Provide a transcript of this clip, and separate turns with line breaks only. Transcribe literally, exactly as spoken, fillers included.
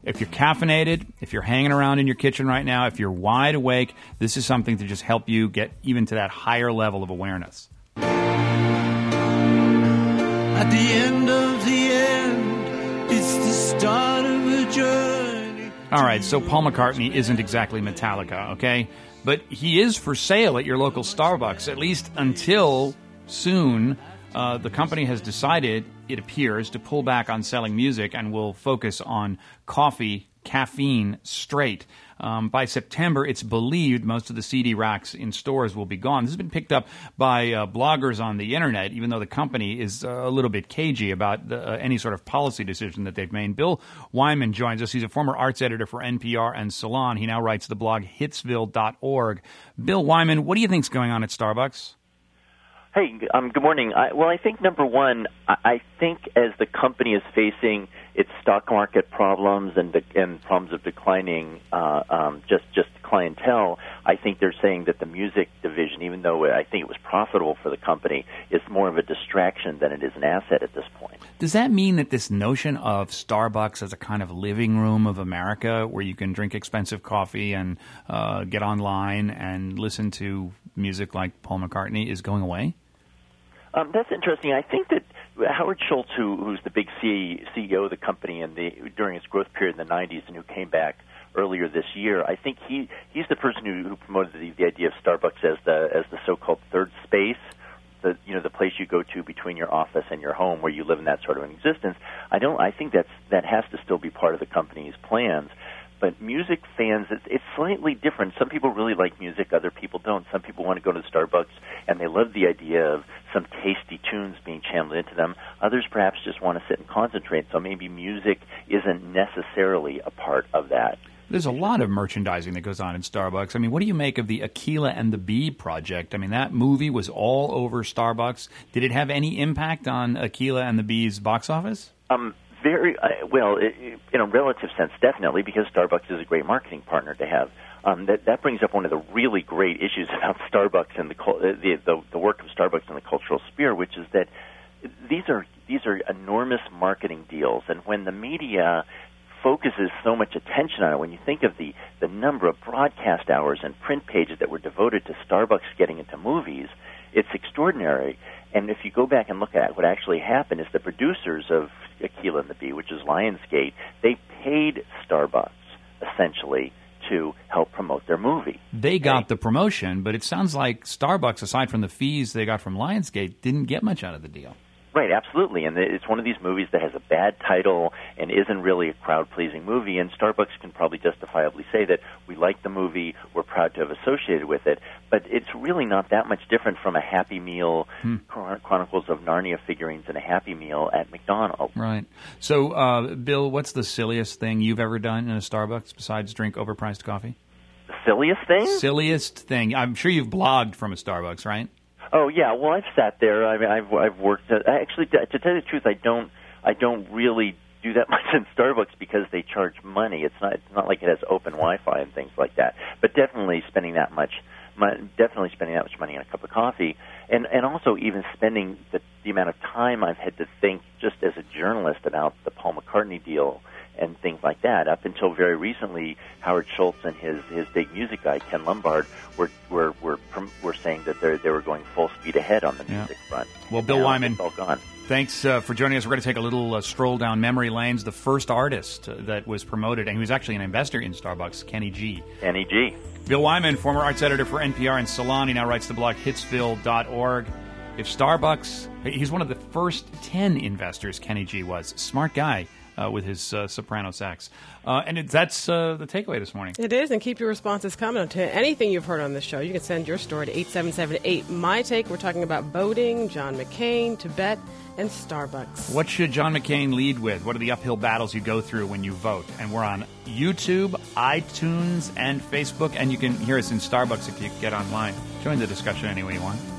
If you're caffeinated, if you're hanging around in your kitchen right now, if you're wide awake, this is something to just help you get even to that higher level of awareness.
At the end of the end, it's the start of a journey.
All right, so Paul McCartney isn't exactly Metallica, okay? But he is for sale at your local Starbucks, at least until soon. Uh, the company has decided, it appears, to pull back on selling music and will focus on coffee, caffeine, straight. Um, by September, it's believed most of the C D racks in stores will be gone. This has been picked up by uh, bloggers on the internet, even though the company is uh, a little bit cagey about the, uh, any sort of policy decision that they've made. Bill Wyman joins us. He's a former arts editor for N P R and Salon. He now writes the blog hitsville dot org. Bill Wyman, what do you think's going on at Starbucks?
Hey, um, good morning. I, well, I think, number one, I, I think as the company is facing its stock market problems and, de- and problems of declining uh, um, just, just clientele, I think they're saying that the music division, even though I think it was profitable for the company, is more of a distraction than it is an asset at this point.
Does that mean that this notion of Starbucks as a kind of living room of America where you can drink expensive coffee and uh, get online and listen to music like Paul McCartney is going away?
Um, that's interesting. I think that Howard Schultz, who, who's the big C E O of the company in the, during its growth period in the nineties and who came back earlier this year, I think he, he's the person who, who promoted the, the idea of Starbucks as the as the so-called third space, the you know the place you go to between your office and your home where you live in that sort of an existence. I don't. I think that's that has to still be part of the company's plans. But music fans, it's, it's slightly different. Some people really like music, other people don't. Some people want to go to Starbucks and they love the idea of some tasty tunes being channeled into them. Others perhaps just want to sit and concentrate. So maybe music isn't necessarily a part of that.
There's a lot of merchandising that goes on in Starbucks. I mean, what do you make of the Akeelah and the Bee project? I mean, that movie was all over Starbucks. Did it have any impact on Akeelah and the Bee's box office?
Um. Very uh, well, it, in a relative sense, definitely, because Starbucks is a great marketing partner to have. Um, that that brings up one of the really great issues about Starbucks and the the the, the work of Starbucks in the cultural sphere, which is that these are these are enormous marketing deals, and when the media focuses so much attention on it, when you think of the the number of broadcast hours and print pages that were devoted to Starbucks getting into movies, it's extraordinary. And if you go back and look at what actually happened, is the producers of Akeelah and the Bee, which is Lionsgate, they paid Starbucks essentially to help promote their movie.
They got right? the promotion, but it sounds like Starbucks, aside from the fees they got from Lionsgate, didn't get much out of the deal.
Right, absolutely. And it's one of these movies that has a bad title and isn't really a crowd-pleasing movie, and Starbucks can probably justifiably say that we like the movie, we're proud to have associated with it, but it's really not that much different from a Happy Meal, hmm. Chronicles of Narnia figurines and a Happy Meal at McDonald's.
Right. So, uh, Bill, what's the silliest thing you've ever done in a Starbucks besides drink overpriced coffee?
The silliest thing?
Silliest thing. I'm sure you've blogged from a Starbucks, right?
Oh yeah, well I've sat there. I mean, I've I've worked. Uh, actually, to, to tell you the truth, I don't I don't really do that much in Starbucks because they charge money. It's not it's not like it has open Wi-Fi and things like that. But definitely spending that much, definitely spending that much money on a cup of coffee, and and also even spending the the amount of time I've had to think just as a journalist about the Paul McCartney deal and things like that. Up until very recently, Howard Schultz and his, his big music guy, Ken Lombard, were were were, were saying that they they were going full speed ahead on the music yeah. front.
Well, Bill
now
Wyman,
it's all gone.
Thanks uh, for joining us. We're going to take a little uh, stroll down memory lanes. The first artist uh, that was promoted, and he was actually an investor in Starbucks, Kenny G.
Kenny G.
Bill Wyman, former arts editor for N P R and Salon. He now writes the blog hitsville dot org. If Starbucks, he's one of the first ten investors, Kenny G was. Smart guy. Uh, with his uh, soprano sax. Uh, and it, that's uh, the takeaway this morning.
It is, and keep your responses coming to anything you've heard on this show. You can send your story to eight seven seven eight, my take. We're talking about boating, John McCain, Tibet, and Starbucks.
What should John McCain lead with? What are the uphill battles you go through when you vote? And we're on YouTube, iTunes, and Facebook, and you can hear us in Starbucks if you get online. Join the discussion any way you want.